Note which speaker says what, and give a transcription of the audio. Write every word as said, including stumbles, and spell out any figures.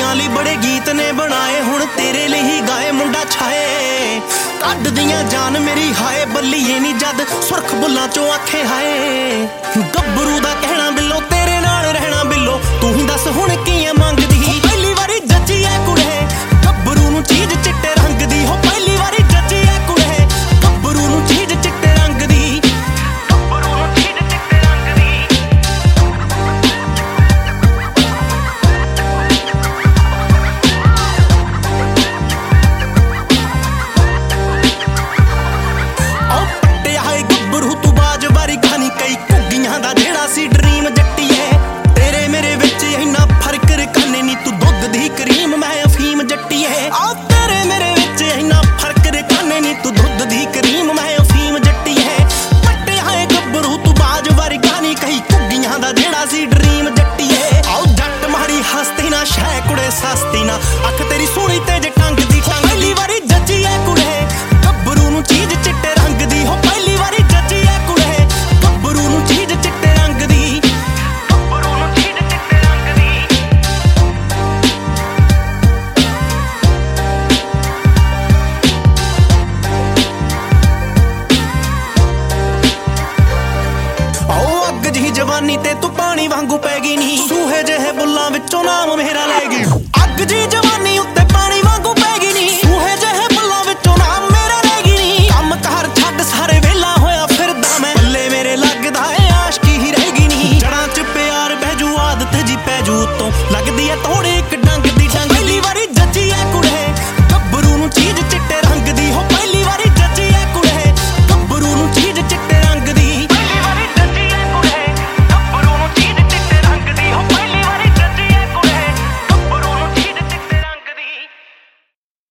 Speaker 1: ਕੁੜੀਆਂ ਲਈ ਬੜੇ ਗੀਤ ਨੇ ਬਣਾਏ, ਹੁਣ ਤੇਰੇ ਲਈ ਹੀ ਗਾਏ ਮੁੰਡਾ ਛਾਏ। ਕੱਢਦੀਆਂ ਜਾਨ ਮੇਰੀ ਹਾਏ ਬੱਲੀਏ ਨੀ ਜਦ ਸੁਰਖ ਬੁੱਲਾਂ ਚੋਂ ਆਖੇ ਹਾਏ। ਗੱਭਰੂ ਦਾ ਕਹਿਣਾ ਬਿੱਲੋ ਤੇਰੇ ਨਾਲ ਰਹਿਣਾ ਬਿੱਲੋ, ਤੂੰ ਹੀ ਦੱਸ ਹੁਣ ਕੀ ਐ ਮੰਗਦੀ। ਪਹਿਲੀ ਵਾਰੀ ਜੱਜੀ ਐ ਕੁੜੇ ਗੱਭਰੂ ਨੂੰ ਚੀਜ਼ ਚਿੱਟੇ ਰੰਗ ਦੀ, ਹੋ ਪਹਿਲੀ ਵਾਰੀ ਜੱਜੀ ਐ ਕੁੜੇ ਗੱਭਰੂ ਨੂੰ ਚੀਜ਼ ਚਿੱਟੇ ਰੰਗ ਦੀ। ਗੱਭਰੂ ਨੂੰ ਚੀਜ਼ ਚਿੱਟੇ ਰੰਗ ਦੀ। ਉਹ ਪੱਟਿਆ ਹੈ ਗੱਭਰੂ ਤੂੰ ਬਾਜ ਵਾਰੀ ਖਾਨੀ, ਕਈ ਘੁੱਗੀਆਂ ਦਾ ਜਿਹੜਾ ਸੀ ਡਰੀਮ ਜੱਟੀਏ। ਤੇਰੇ ਮੇਰੇ ਵਿੱਚ ਇੰਨਾ ਫਰਕ ਰਕਾਨੇ ਨੀ, ਤੂੰ ਦੁੱਧ ਦੀ ਕਰੀਮ ਮੈਂ ਅਫੀਮ ਜੱਟੀਏ। ਆ ਤੇਰੇ ਮੇਰੇ ਵਿੱਚ ਇੰਨਾ ਫਰਕ ਰਕਾਨੇ ਨੀ, ਤੂੰ ਦੁੱਧ ਦੀ ਕਰੀਮ ਮੈਂ ਅਫੀਮ ਜੱਟੀਏ। ਪੱਟਿਆ ਹੈ ਗੱਭਰੂ ਤੂੰ ਬਾਜ ਵਾਰੀ ਖਾਨੀ, ਕਈ ਘੁੱਗੀਆਂ ਦਾ ਜਿਹੜਾ ਸੀ ਡਰੀਮ ਜੱਟੀਏ। ਆਓ ਜੱਟ ਮਾੜੀ ਹਸਤੀ ਨਾ ਸ਼ੈ ਕੁੜੇ ਸਸਤੀ ਨਾ, ਅੱਖ ਤੇਰੀ ਸੋਹਣੀ ਤੇ ਜੱਟ